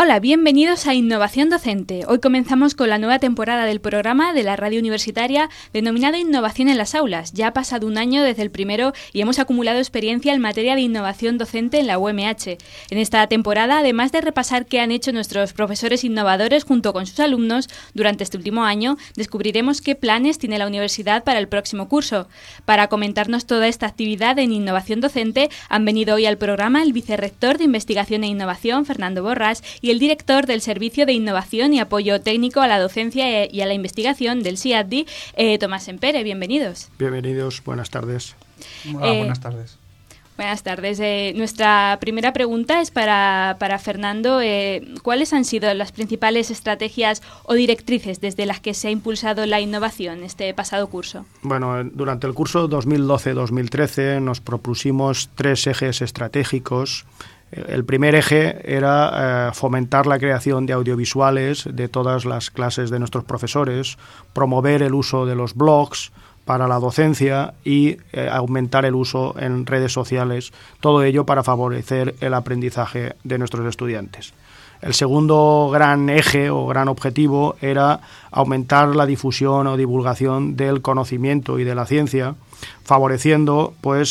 Hola, bienvenidos a Innovación Docente. Hoy comenzamos con la nueva temporada del programa de la radio universitaria denominado Innovación en las Aulas. Ya ha pasado un año desde el primero y hemos acumulado experiencia en materia de innovación docente en la UMH. En esta temporada, además de repasar qué han hecho nuestros profesores innovadores junto con sus alumnos durante este último año, descubriremos qué planes tiene la universidad para el próximo curso. Para comentarnos toda esta actividad en innovación docente, han venido hoy al programa el vicerrector de Investigación e Innovación, Fernando Borrás, y el director del Servicio de Innovación y Apoyo Técnico a la Docencia y a la Investigación del CIADDI, Tomás Sempere. Bienvenidos. Bienvenidos, buenas tardes. Hola, buenas tardes. Buenas tardes. Nuestra primera pregunta es para Fernando. ¿Cuáles han sido las principales estrategias o directrices desde las que se ha impulsado la innovación este pasado curso? Bueno, durante el curso 2012-2013 nos propusimos 3 ejes estratégicos. El primer eje era fomentar la creación de audiovisuales de todas las clases de nuestros profesores, promover el uso de los blogs para la docencia y aumentar el uso en redes sociales, todo ello para favorecer el aprendizaje de nuestros estudiantes. El segundo gran eje o gran objetivo era aumentar la difusión o divulgación del conocimiento y de la ciencia, favoreciendo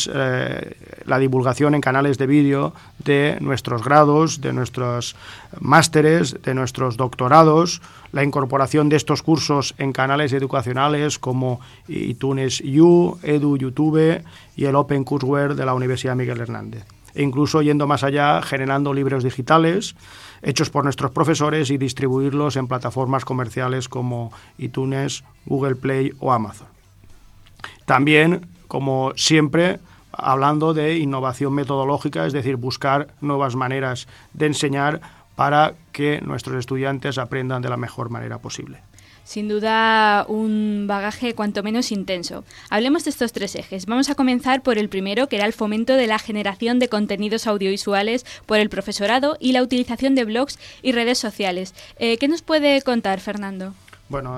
la divulgación en canales de vídeo de nuestros grados, de nuestros másteres, de nuestros doctorados, la incorporación de estos cursos en canales educacionales como iTunes U, Edu YouTube y el Open Courseware de la Universidad Miguel Hernández. E incluso yendo más allá, generando libros digitales hechos por nuestros profesores y distribuirlos en plataformas comerciales como iTunes, Google Play o Amazon. También, como siempre, hablando de innovación metodológica, es decir, buscar nuevas maneras de enseñar para que nuestros estudiantes aprendan de la mejor manera posible. Sin duda, un bagaje cuanto menos intenso. Hablemos de estos 3 ejes. Vamos a comenzar por el primero, que era el fomento de la generación de contenidos audiovisuales por el profesorado y la utilización de blogs y redes sociales. ¿Qué nos puede contar, Fernando? Bueno,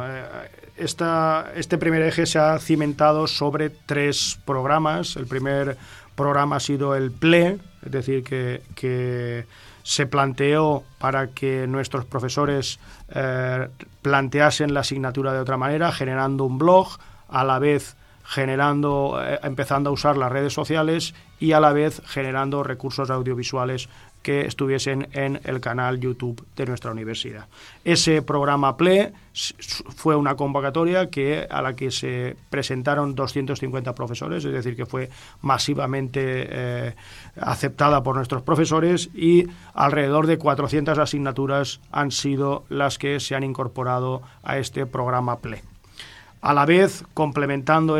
este primer eje se ha cimentado sobre 3 programas. El primer programa ha sido el PLE, es decir, que se planteó para que nuestros profesores planteasen la asignatura de otra manera, generando un blog, a la vez empezando a usar las redes sociales y a la vez generando recursos audiovisuales que estuviesen en el canal YouTube de nuestra universidad. Ese programa PLE fue una convocatoria a la que se presentaron 250 profesores, es decir, que fue masivamente aceptada por nuestros profesores, y alrededor de 400 asignaturas han sido las que se han incorporado a este programa PLE. A la vez, complementando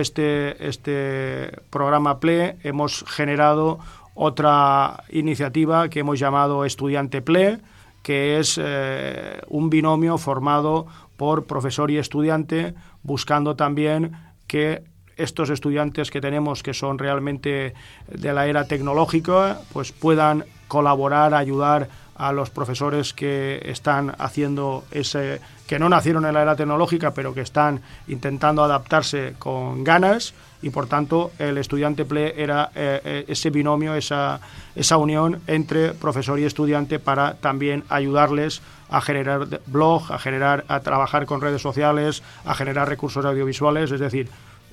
este programa PLE, hemos generado otra iniciativa que hemos llamado Estudiante PLE, que es un binomio formado por profesor y estudiante, buscando también que estos estudiantes que tenemos, que son realmente de la era tecnológica, pues puedan colaborar, ayudar a los profesores que están haciendo que no nacieron en la era tecnológica, pero que están intentando adaptarse con ganas, y por tanto el estudiante PLE era ese binomio, esa unión entre profesor y estudiante para también ayudarles a generar blog, a trabajar con redes sociales, a generar recursos audiovisuales. Es decir,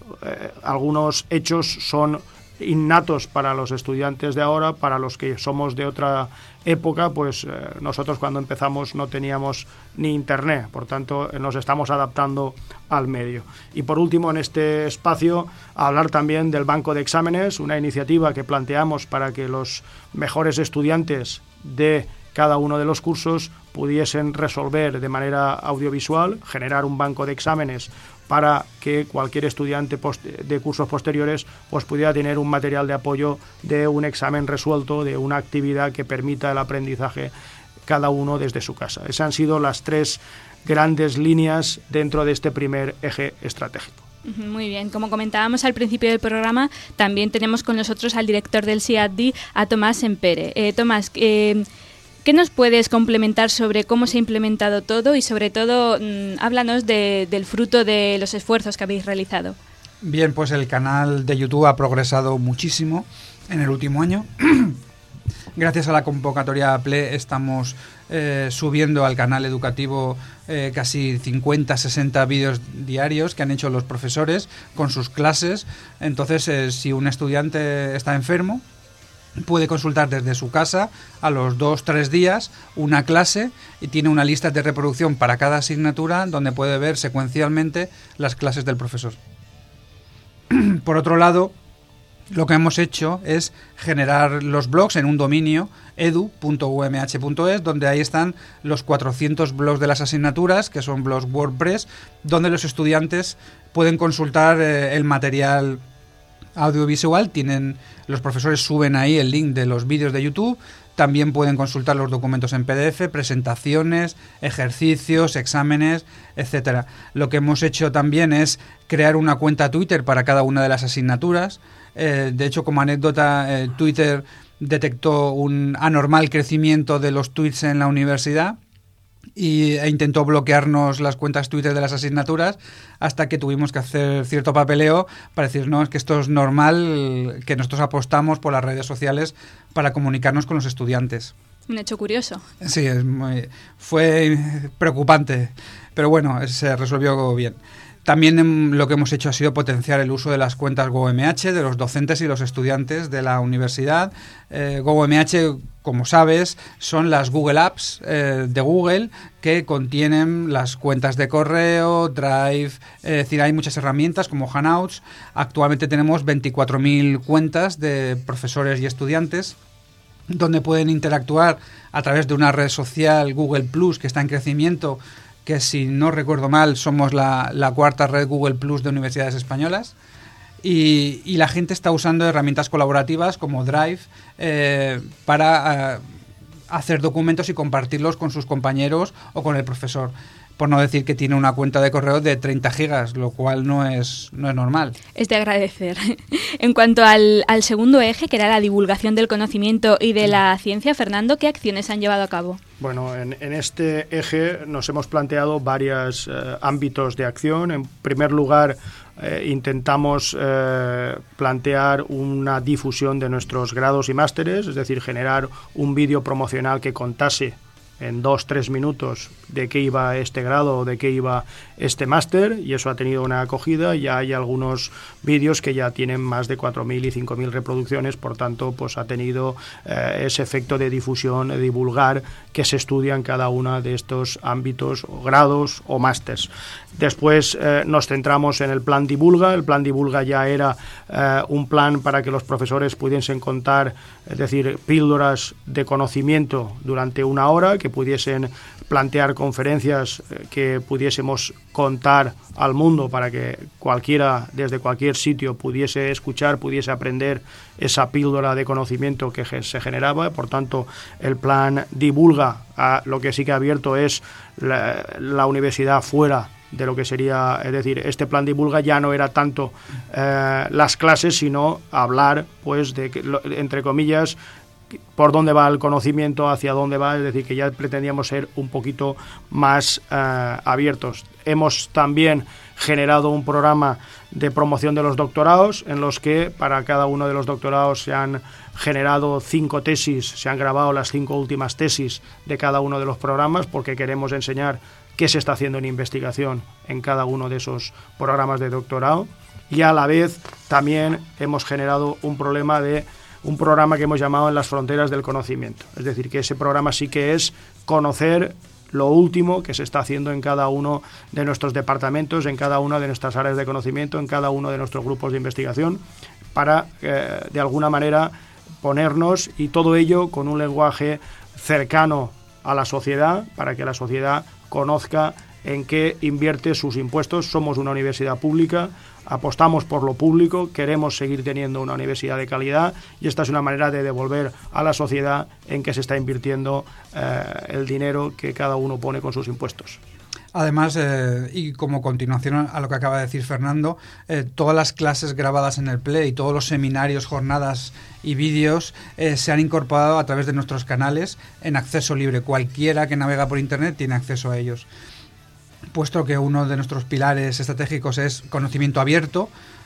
algunos hechos son innatos para los estudiantes de ahora. Para los que somos de otra época, pues nosotros cuando empezamos no teníamos ni internet, por tanto nos estamos adaptando al medio. Y por último, en este espacio, hablar también del banco de exámenes, una iniciativa que planteamos para que los mejores estudiantes de cada uno de los cursos pudiesen resolver de manera audiovisual, generar un banco de exámenes para que cualquier estudiante de cursos posteriores pues pudiera tener un material de apoyo de un examen resuelto, de una actividad que permita el aprendizaje cada uno desde su casa. Esas han sido las 3 grandes líneas dentro de este primer eje estratégico. Muy bien, como comentábamos al principio del programa, también tenemos con nosotros al director del CIADDI, a Tomás Sempere. Tomás, ¿qué nos puedes complementar sobre cómo se ha implementado todo y sobre todo háblanos del fruto de los esfuerzos que habéis realizado? Bien, pues el canal de YouTube ha progresado muchísimo en el último año. Gracias a la convocatoria PLE estamos subiendo al canal educativo casi 50-60 vídeos diarios que han hecho los profesores con sus clases. Entonces, si un estudiante está enfermo, puede consultar desde su casa a los 2-3 días una clase y tiene una lista de reproducción para cada asignatura donde puede ver secuencialmente las clases del profesor. Por otro lado, lo que hemos hecho es generar los blogs en un dominio edu.umh.es, donde ahí están los 400 blogs de las asignaturas, que son blogs WordPress, donde los estudiantes pueden consultar el material audiovisual. Los profesores suben ahí el link de los vídeos de YouTube. También pueden consultar los documentos en PDF, presentaciones, ejercicios, exámenes, etcétera. Lo que hemos hecho también es crear una cuenta Twitter para cada una de las asignaturas. De hecho, como anécdota, Twitter detectó un anormal crecimiento de los tweets en la universidad e intentó bloquearnos las cuentas Twitter de las asignaturas, hasta que tuvimos que hacer cierto papeleo para decir, no, es que esto es normal, que nosotros apostamos por las redes sociales para comunicarnos con los estudiantes. Un hecho curioso. Sí, fue preocupante, pero bueno, se resolvió bien. También lo que hemos hecho ha sido potenciar el uso de las cuentas GoMH de los docentes y los estudiantes de la universidad. GoMH, como sabes, son las Google Apps de Google que contienen las cuentas de correo, Drive, es decir, hay muchas herramientas como Hangouts. Actualmente tenemos 24.000 cuentas de profesores y estudiantes donde pueden interactuar a través de una red social, Google Plus, que está en crecimiento, que si no recuerdo mal somos la cuarta red Google Plus de universidades españolas, y la gente está usando herramientas colaborativas como Drive para hacer documentos y compartirlos con sus compañeros o con el profesor. Por no decir que tiene una cuenta de correo de 30 gigas, lo cual no es normal. Es de agradecer. En cuanto al segundo eje, que era la divulgación del conocimiento y de la ciencia, Fernando, ¿qué acciones han llevado a cabo? Bueno, en este eje nos hemos planteado varios ámbitos de acción. En primer lugar, intentamos plantear una difusión de nuestros grados y másteres, es decir, generar un vídeo promocional que contase en 2-3 minutos de qué iba este grado o de qué iba este máster, y eso ha tenido una acogida. Ya hay algunos vídeos que ya tienen más de 4.000 y 5.000 reproducciones, por tanto, pues ha tenido ese efecto de difusión, de divulgar que se estudia en cada uno de estos ámbitos, o grados o másters. Después nos centramos en el plan Divulga. El plan Divulga ya era un plan para que los profesores pudiesen contar, es decir, píldoras de conocimiento durante una hora, que pudiesen plantear conferencias que pudiésemos contar al mundo para que cualquiera, desde cualquier sitio, pudiese escuchar, pudiese aprender esa píldora de conocimiento que se generaba. Por tanto, el plan Divulga, lo que sí que ha abierto es la universidad fuera de lo que sería, es decir, este plan Divulga ya no era tanto las clases, sino hablar, pues, de entre comillas, por dónde va el conocimiento, hacia dónde va, es decir, que ya pretendíamos ser un poquito más abiertos. Hemos también generado un programa de promoción de los doctorados, en los que para cada uno de los doctorados se han generado 5 tesis, se han grabado las 5 últimas tesis de cada uno de los programas, porque queremos enseñar qué se está haciendo en investigación en cada uno de esos programas de doctorado. Y a la vez también hemos generado un programa que hemos llamado En las fronteras del conocimiento. Es decir, que ese programa sí que es conocer lo último que se está haciendo en cada uno de nuestros departamentos, en cada una de nuestras áreas de conocimiento, en cada uno de nuestros grupos de investigación, para, de alguna manera, ponernos, y todo ello con un lenguaje cercano a la sociedad, para que la sociedad conozca en qué invierte sus impuestos. Somos una universidad pública, apostamos por lo público, queremos seguir teniendo una universidad de calidad, y esta es una manera de devolver a la sociedad en qué se está invirtiendo el dinero que cada uno pone con sus impuestos. Además, y como continuación a lo que acaba de decir Fernando, todas las clases grabadas en el PLE y todos los seminarios, jornadas y vídeos se han incorporado a través de nuestros canales en acceso libre. Cualquiera que navega por Internet tiene acceso a ellos. Puesto que uno de nuestros pilares estratégicos es conocimiento abierto,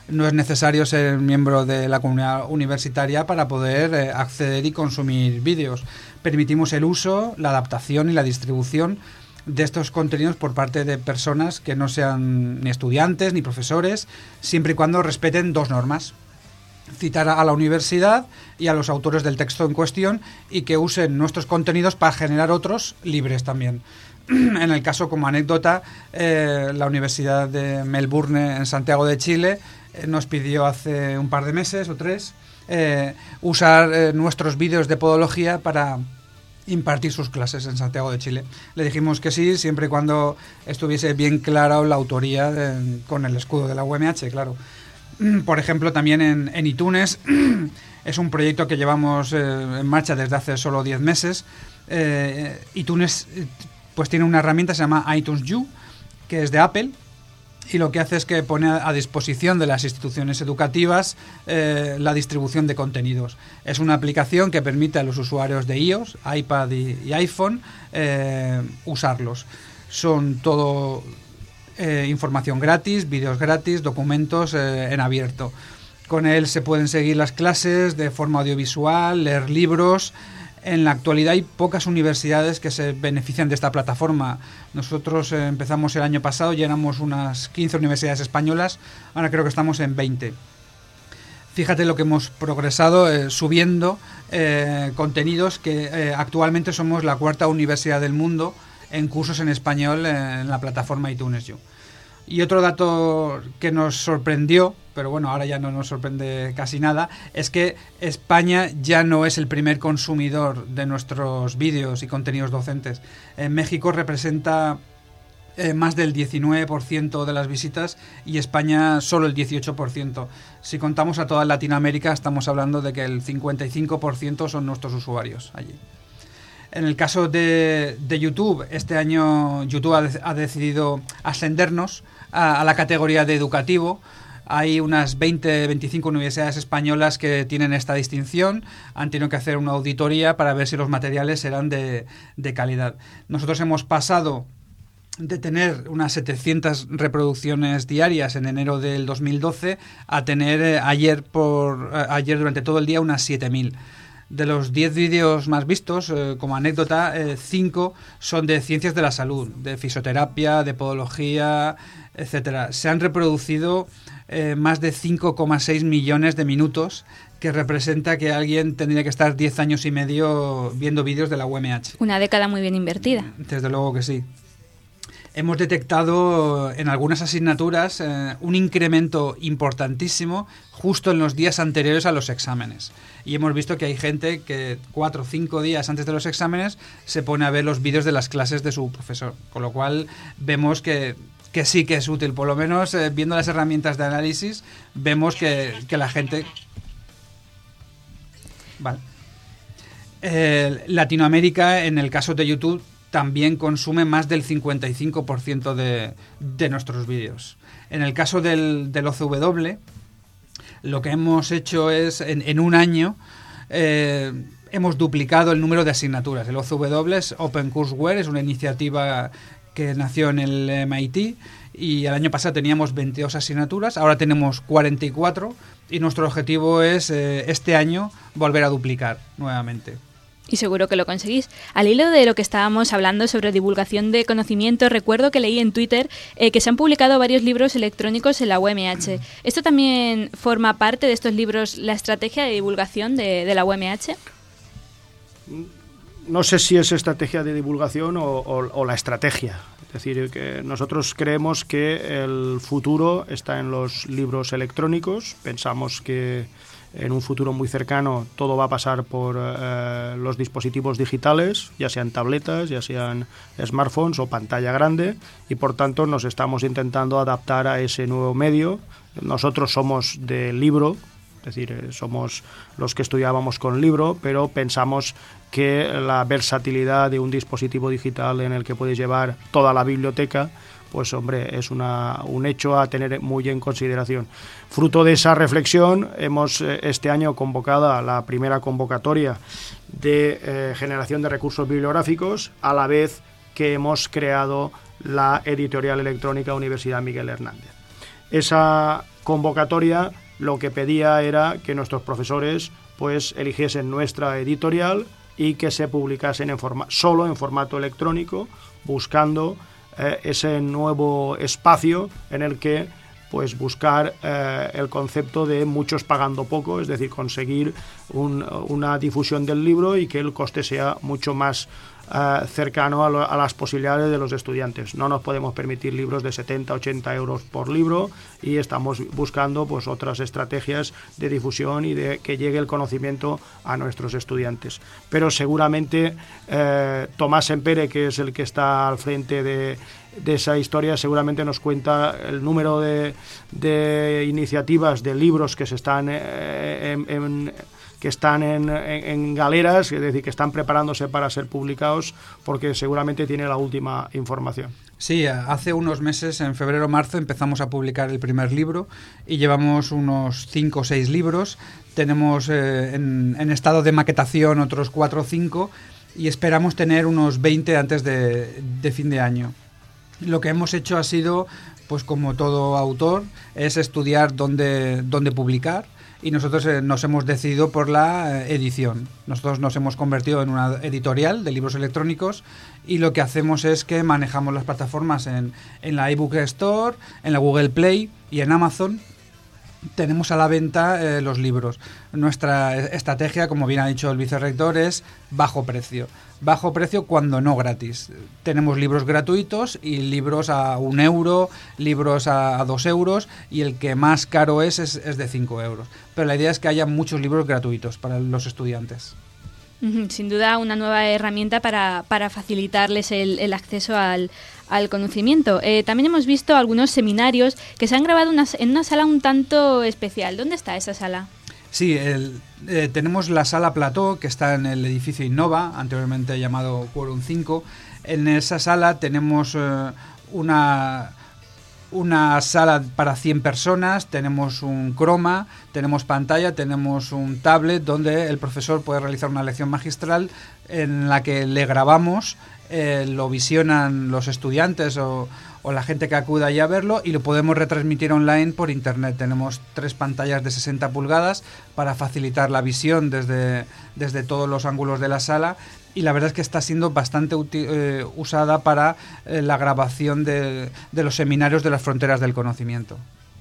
no es necesario ser miembro de la comunidad universitaria para poder acceder y consumir vídeos. Permitimos el uso, la adaptación y la distribución de estos contenidos por parte de personas que no sean ni estudiantes ni profesores, siempre y cuando respeten dos normas: citar a la universidad y a los autores del texto en cuestión, y que usen nuestros contenidos para generar otros libres también. En el caso, como anécdota, la Universidad de Melbourne, en Santiago de Chile, nos pidió hace un par de meses o 3 usar nuestros vídeos de podología para impartir sus clases en Santiago de Chile. Le dijimos que sí, siempre y cuando estuviese bien clara la autoría con el escudo de la UMH, claro. Por ejemplo, también en iTunes, es un proyecto que llevamos en marcha desde hace solo 10 meses. iTunes pues tiene una herramienta que se llama iTunes U, que es de Apple, y lo que hace es que pone a disposición de las instituciones educativas la distribución de contenidos. Es una aplicación que permite a los usuarios de iOS, iPad y iPhone usarlos. Son todo información gratis, vídeos gratis, documentos en abierto. Con él se pueden seguir las clases de forma audiovisual, leer libros. En la actualidad hay pocas universidades que se benefician de esta plataforma. Nosotros empezamos el año pasado, ya éramos unas 15 universidades españolas, ahora creo que estamos en 20. Fíjate lo que hemos progresado subiendo contenidos, que actualmente somos la 4ª universidad del mundo en cursos en español en la plataforma iTunes U. Y otro dato que nos sorprendió, pero bueno, ahora ya no nos sorprende casi nada, es que España ya no es el primer consumidor de nuestros vídeos y contenidos docentes. En México representa más del 19% de las visitas y España solo el 18%. Si contamos a toda Latinoamérica, estamos hablando de que el 55% son nuestros usuarios allí. En el caso de YouTube, este año YouTube ha decidido ascendernos a la categoría de educativo. Hay unas 20-25 universidades españolas que tienen esta distinción. Han tenido que hacer una auditoría para ver si los materiales eran de calidad. Nosotros hemos pasado de tener unas 700 reproducciones diarias en enero del 2012 a tener ayer durante todo el día unas 7.000. De los 10 vídeos más vistos, como anécdota, 5 son de ciencias de la salud, de fisioterapia, de podología, etcétera. Se han reproducido más de 5,6 millones de minutos, que representa que alguien tendría que estar 10 años y medio viendo vídeos de la UMH. Una década muy bien invertida. Desde luego que sí. Hemos detectado en algunas asignaturas un incremento importantísimo justo en los días anteriores a los exámenes. Y hemos visto que hay gente que 4 o 5 días antes de los exámenes se pone a ver los vídeos de las clases de su profesor. Con lo cual vemos que sí que es útil. Por lo menos viendo las herramientas de análisis vemos que la gente... Vale. Latinoamérica, en el caso de YouTube, también consume más del 55% de nuestros vídeos. En el caso del OCW, lo que hemos hecho es, en un año, hemos duplicado el número de asignaturas. El OCW es Open Courseware, es una iniciativa que nació en el MIT, y el año pasado teníamos 22 asignaturas, ahora tenemos 44, y nuestro objetivo es, este año, volver a duplicar nuevamente. Y seguro que lo conseguís. Al hilo de lo que estábamos hablando sobre divulgación de conocimiento, recuerdo que leí en Twitter que se han publicado varios libros electrónicos en la UMH. ¿Esto también forma parte de estos libros, la estrategia de divulgación de la UMH? No sé si es estrategia de divulgación o la estrategia. Es decir, que nosotros creemos que el futuro está en los libros electrónicos. Pensamos que en un futuro muy cercano todo va a pasar por los dispositivos digitales, ya sean tabletas, ya sean smartphones o pantalla grande, y por tanto nos estamos intentando adaptar a ese nuevo medio. Nosotros somos de libro, es decir, somos los que estudiábamos con libro, pero pensamos que la versatilidad de un dispositivo digital en el que puedes llevar toda la biblioteca, pues hombre, es un hecho a tener muy en consideración. Fruto de esa reflexión, hemos este año convocado la primera convocatoria de generación de recursos bibliográficos, a la vez que hemos creado la editorial electrónica Universidad Miguel Hernández. Esa convocatoria lo que pedía era que nuestros profesores pues eligiesen nuestra editorial y que se publicasen solo en formato electrónico, buscando ese nuevo espacio en el que pues buscar el concepto de muchos pagando poco, es decir, conseguir una difusión del libro y que el coste sea mucho más cercano a las posibilidades de los estudiantes. No nos podemos permitir libros de 70, 80 euros por libro y estamos buscando pues otras estrategias de difusión y de que llegue el conocimiento a nuestros estudiantes. Pero seguramente Tomás Empere, que es el que está al frente de esa historia, seguramente nos cuenta el número de iniciativas, de libros que se están en galeras, es decir, que están preparándose para ser publicados, porque seguramente tiene la última información. Sí, hace unos meses, en febrero o marzo, empezamos a publicar el primer libro y llevamos unos 5 o 6 libros. Tenemos en estado de maquetación otros 4 o 5 y esperamos tener unos 20 antes de fin de año. Lo que hemos hecho ha sido, pues como todo autor, es estudiar dónde publicar. Y nosotros nos hemos decidido por la edición. Nosotros nos hemos convertido en una editorial de libros electrónicos y lo que hacemos es que manejamos las plataformas en la iBook Store, en la Google Play y en Amazon. Tenemos a la venta los libros. Nuestra estrategia, como bien ha dicho el vicerrector, es bajo precio. Bajo precio cuando no gratis. Tenemos libros gratuitos y libros a 1 euro, libros a 2 euros y el que más caro es de 5 euros. Pero la idea es que haya muchos libros gratuitos para los estudiantes. Sin duda una nueva herramienta para facilitarles el acceso al conocimiento. También hemos visto algunos seminarios que se han grabado en una sala un tanto especial. ¿Dónde está esa sala? Sí, tenemos la sala Plató, que está en el edificio Innova, anteriormente llamado Quorum 5. En esa sala tenemos una sala para 100 personas, tenemos un croma, tenemos pantalla, tenemos un tablet donde el profesor puede realizar una lección magistral en la que le grabamos, lo visionan los estudiantes o la gente que acuda allí a verlo y lo podemos retransmitir online por internet. Tenemos 3 pantallas de 60 pulgadas para facilitar la visión desde todos los ángulos de la sala y la verdad es que está siendo bastante usada para la grabación de los seminarios de las fronteras del conocimiento.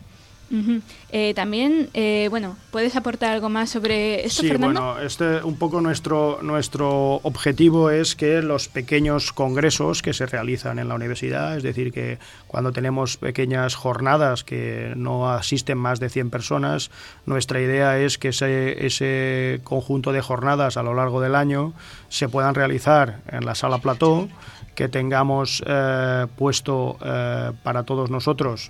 También, ¿puedes aportar algo más sobre esto, sí, Fernando? Bueno, un poco nuestro objetivo es que los pequeños congresos que se realizan en la universidad, es decir, que cuando tenemos pequeñas jornadas que no asisten más de 100 personas, nuestra idea es que ese conjunto de jornadas a lo largo del año se puedan realizar en la sala Plató, que tengamos puesto para todos nosotros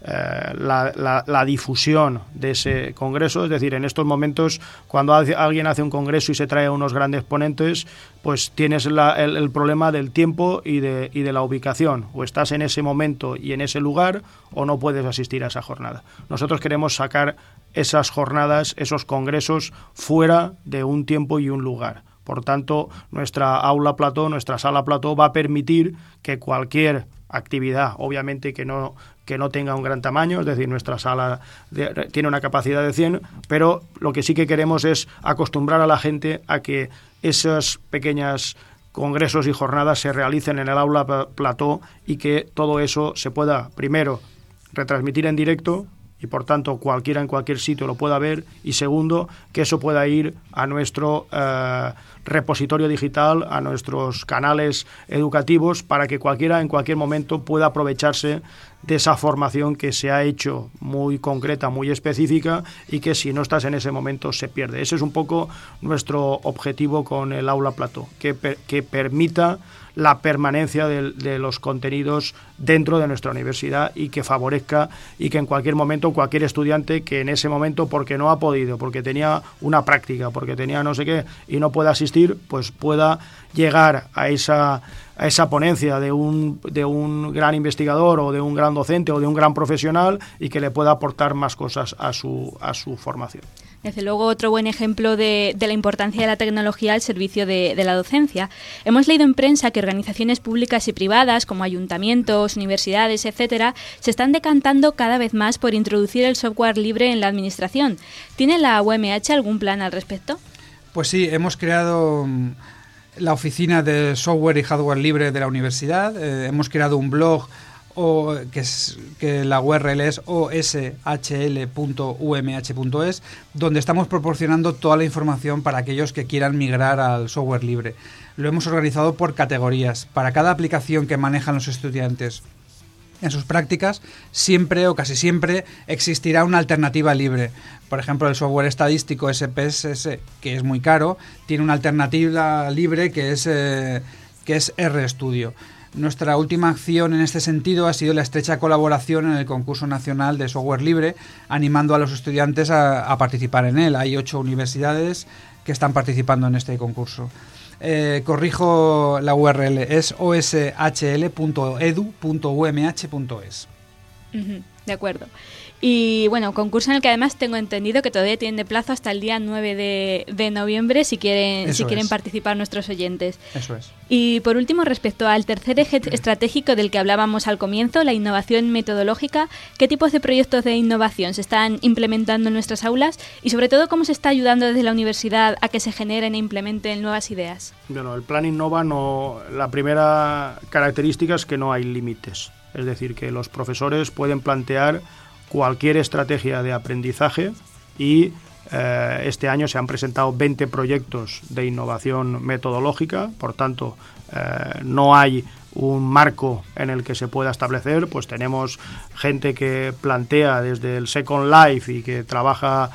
la difusión de ese congreso. Es decir, en estos momentos, cuando alguien hace un congreso y se trae a unos grandes ponentes, pues tienes el problema del tiempo y de la ubicación. O estás en ese momento y en ese lugar o no puedes asistir a esa jornada. Nosotros queremos sacar esas jornadas, esos congresos, fuera de un tiempo y un lugar. Por tanto, nuestra aula Plató, nuestra sala Plató va a permitir que cualquier actividad, obviamente que no tenga un gran tamaño, es decir, nuestra sala tiene una capacidad de 100, pero lo que sí que queremos es acostumbrar a la gente a que esos pequeños congresos y jornadas se realicen en el aula Plató y que todo eso se pueda, primero, retransmitir en directo y por tanto cualquiera en cualquier sitio lo pueda ver, y segundo, que eso pueda ir a nuestro repositorio digital, a nuestros canales educativos, para que cualquiera en cualquier momento pueda aprovecharse de esa formación que se ha hecho muy concreta, muy específica, y que si no estás en ese momento se pierde. Ese es un poco nuestro objetivo con el aula Plató, que permita la permanencia de los contenidos dentro de nuestra universidad y que favorezca y que en cualquier momento cualquier estudiante que en ese momento, porque no ha podido, porque tenía una práctica, porque tenía no sé qué y no puede asistir, pues pueda llegar a esa ponencia de un gran investigador o de un gran docente o de un gran profesional y que le pueda aportar más cosas a su formación. Desde luego, otro buen ejemplo de la importancia de la tecnología al servicio de la docencia. Hemos leído en prensa que organizaciones públicas y privadas, como ayuntamientos, universidades, etcétera, se están decantando cada vez más por introducir el software libre en la administración. ¿Tiene la UMH algún plan al respecto? Pues sí, hemos creado la oficina de software y hardware libre de la universidad. Hemos creado un blog que la URL es oshl.umh.es, donde estamos proporcionando toda la información para aquellos que quieran migrar al software libre. Lo hemos organizado por categorías. Para cada aplicación que manejan los estudiantes en sus prácticas, siempre o casi siempre existirá una alternativa libre. Por ejemplo, el software estadístico SPSS, que es muy caro, tiene una alternativa libre que es RStudio. Nuestra última acción en este sentido ha sido la estrecha colaboración en el concurso nacional de software libre, animando a los estudiantes a participar en él. Hay 8 universidades que están participando en este concurso. Corrijo la URL, es oshl.edu.umh.es. De acuerdo. Y bueno, concurso en el que además tengo entendido que todavía tienen de plazo hasta el día 9 de noviembre si quieren participar nuestros oyentes. Eso es. Y por último, respecto al tercer eje estratégico del que hablábamos al comienzo, la innovación metodológica, ¿qué tipos de proyectos de innovación se están implementando en nuestras aulas? Y sobre todo, ¿cómo se está ayudando desde la universidad a que se generen e implementen nuevas ideas? Bueno, el plan Innova la primera característica es que no hay límites. Es decir, que los profesores pueden plantear cualquier estrategia de aprendizaje y este año se han presentado 20 proyectos de innovación metodológica, por tanto no hay un marco en el que se pueda establecer, pues tenemos gente que plantea desde el Second Life y que trabaja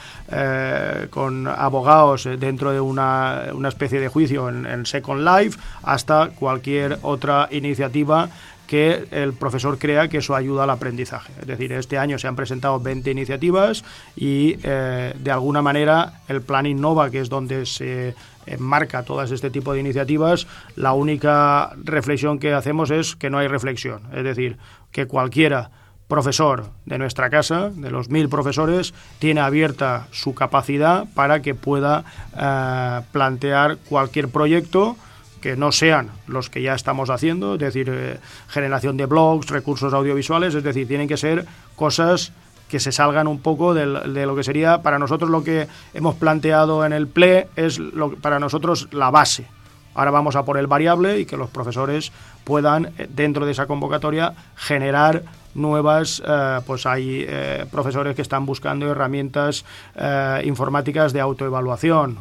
con abogados dentro de una especie de juicio en Second Life, hasta cualquier otra iniciativa que el profesor crea que eso ayuda al aprendizaje. Es decir, este año se han presentado 20 iniciativas y de alguna manera el plan Innova, que es donde se enmarca todas este tipo de iniciativas, la única reflexión que hacemos es que no hay reflexión. Es decir, que cualquiera profesor de nuestra casa, de los 1000 profesores, tiene abierta su capacidad para que pueda plantear cualquier proyecto que no sean los que ya estamos haciendo, es decir, generación de blogs, recursos audiovisuales, es decir, tienen que ser cosas que se salgan un poco de lo que sería para nosotros lo que hemos planteado en el PLE, es para nosotros la base. Ahora vamos a por el variable y que los profesores puedan, dentro de esa convocatoria, generar nuevas, pues hay profesores que están buscando herramientas informáticas de autoevaluación,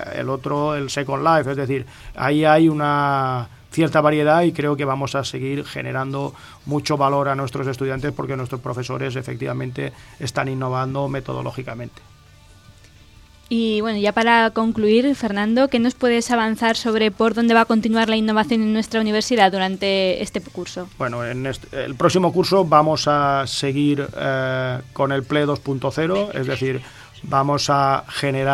el Second Life, es decir, ahí hay una cierta variedad y creo que vamos a seguir generando mucho valor a nuestros estudiantes porque nuestros profesores efectivamente están innovando metodológicamente. Y bueno, ya para concluir, Fernando, ¿qué nos puedes avanzar sobre por dónde va a continuar la innovación en nuestra universidad durante este curso? Bueno, en el próximo curso vamos a seguir con el PLE 2.0, es decir, vamos a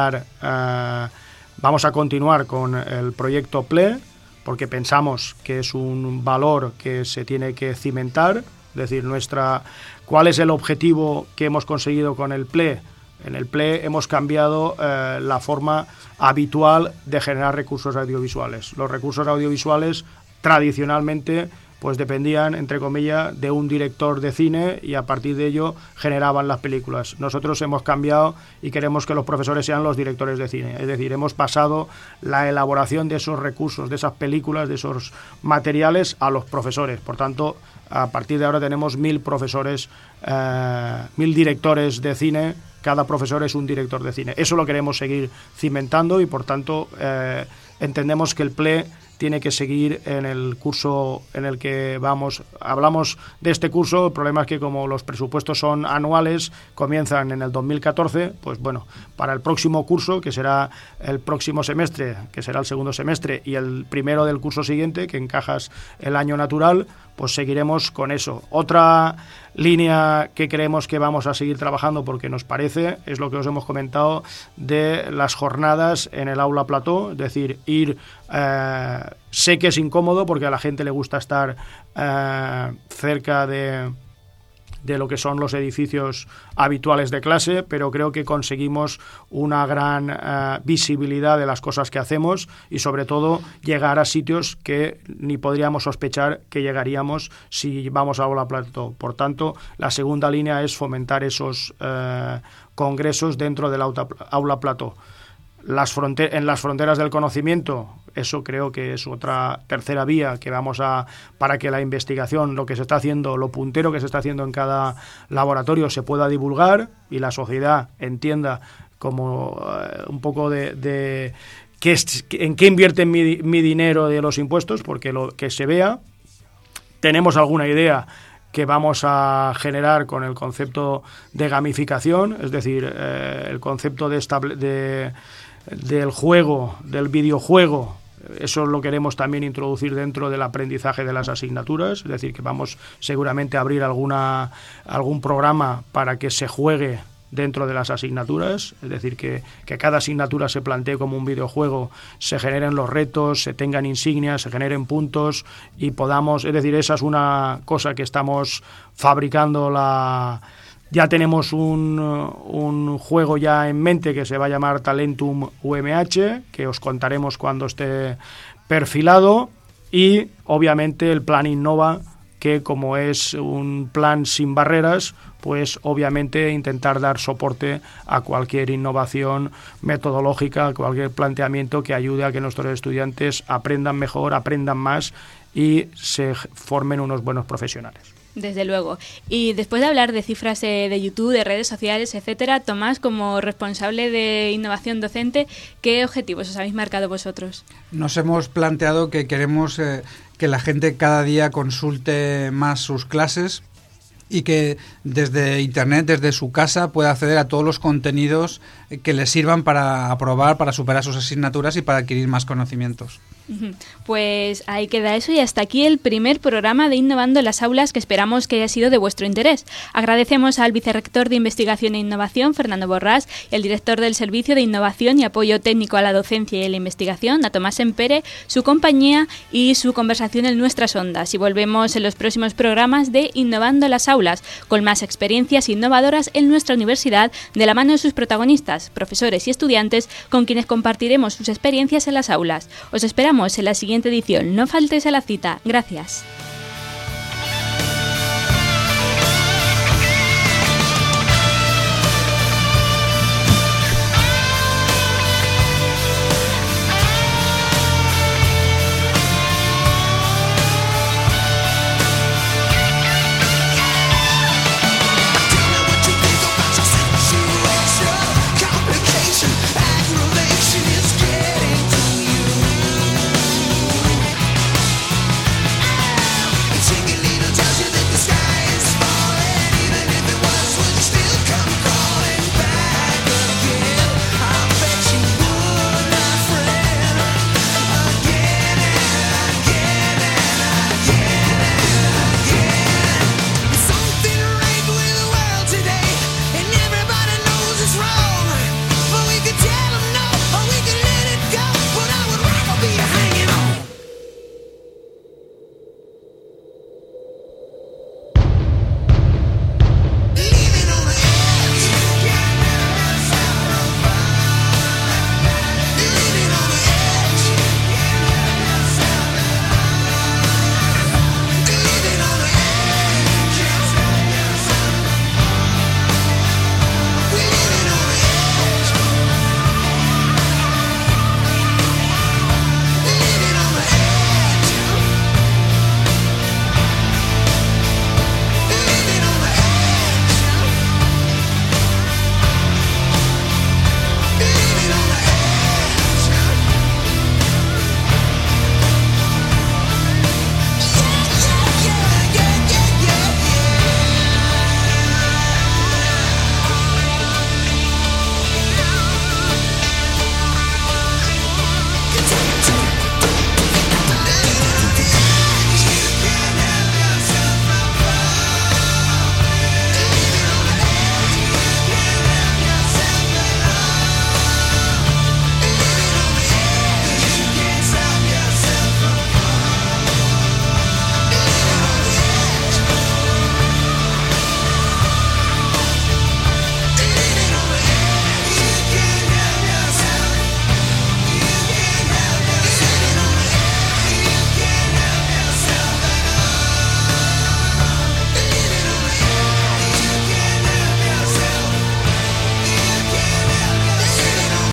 continuar con el proyecto PLE, porque pensamos que es un valor que se tiene que cimentar, es decir, ¿cuál es el objetivo que hemos conseguido con el PLE? En el PLE hemos cambiado la forma habitual de generar recursos audiovisuales. Los recursos audiovisuales tradicionalmente pues dependían, entre comillas, de un director de cine y a partir de ello generaban las películas. Nosotros hemos cambiado y queremos que los profesores sean los directores de cine. Es decir, hemos pasado la elaboración de esos recursos, de esas películas, de esos materiales a los profesores. Por tanto, a partir de ahora tenemos 1000 profesores, 1000 directores de cine. Cada profesor es un director de cine. Eso lo queremos seguir cimentando y, por tanto, entendemos que el PLE tiene que seguir en el curso en el que hablamos de este curso. El problema es que como los presupuestos son anuales, comienzan en el 2014, pues bueno, para el próximo curso, que será el próximo semestre, que será el segundo semestre, y el primero del curso siguiente, que encajas el año natural, pues seguiremos con eso. Otra línea que creemos que vamos a seguir trabajando porque nos parece, es lo que os hemos comentado de las jornadas en el aula plató, es decir, sé que es incómodo porque a la gente le gusta estar cerca de de lo que son los edificios habituales de clase, pero creo que conseguimos una gran visibilidad de las cosas que hacemos y sobre todo llegar a sitios que ni podríamos sospechar que llegaríamos si vamos a Aula Plató. Por tanto, la segunda línea es fomentar esos congresos dentro del Aula Plató. En las fronteras del conocimiento, eso creo que es otra tercera vía que para que la investigación, lo que se está haciendo, lo puntero que se está haciendo en cada laboratorio se pueda divulgar y la sociedad entienda como un poco de en qué invierte mi dinero de los impuestos, porque lo que se vea. Tenemos alguna idea que vamos a generar con el concepto de gamificación, es decir, el concepto del juego, del videojuego. Eso lo queremos también introducir dentro del aprendizaje de las asignaturas, es decir, que vamos seguramente a abrir algún programa para que se juegue dentro de las asignaturas, es decir, que cada asignatura se plantee como un videojuego, se generen los retos, se tengan insignias, se generen puntos y podamos, es decir, esa es una cosa que estamos fabricando. Ya tenemos un juego ya en mente que se va a llamar Talentum UMH, que os contaremos cuando esté perfilado, y obviamente el plan Innova, que como es un plan sin barreras, pues obviamente intentar dar soporte a cualquier innovación metodológica, a cualquier planteamiento que ayude a que nuestros estudiantes aprendan mejor, aprendan más y se formen unos buenos profesionales. Desde luego. Y después de hablar de cifras de YouTube, de redes sociales, etcétera, Tomás, como responsable de innovación docente, ¿qué objetivos os habéis marcado vosotros? Nos hemos planteado que queremos que la gente cada día consulte más sus clases y que desde Internet, desde su casa, pueda acceder a todos los contenidos que les sirvan para aprobar, para superar sus asignaturas y para adquirir más conocimientos. Pues ahí queda eso y hasta aquí el primer programa de Innovando en las Aulas, que esperamos que haya sido de vuestro interés. Agradecemos al vicerrector de Investigación e Innovación, Fernando Borrás, y al director del Servicio de Innovación y Apoyo Técnico a la Docencia y la Investigación, a Tomás Empere, su compañía y su conversación en nuestras ondas. Y volvemos en los próximos programas de Innovando en las Aulas, con más experiencias innovadoras en nuestra universidad, de la mano de sus protagonistas, profesores y estudiantes, con quienes compartiremos sus experiencias en las aulas. Os esperamos en la siguiente edición. No faltes a la cita. Gracias.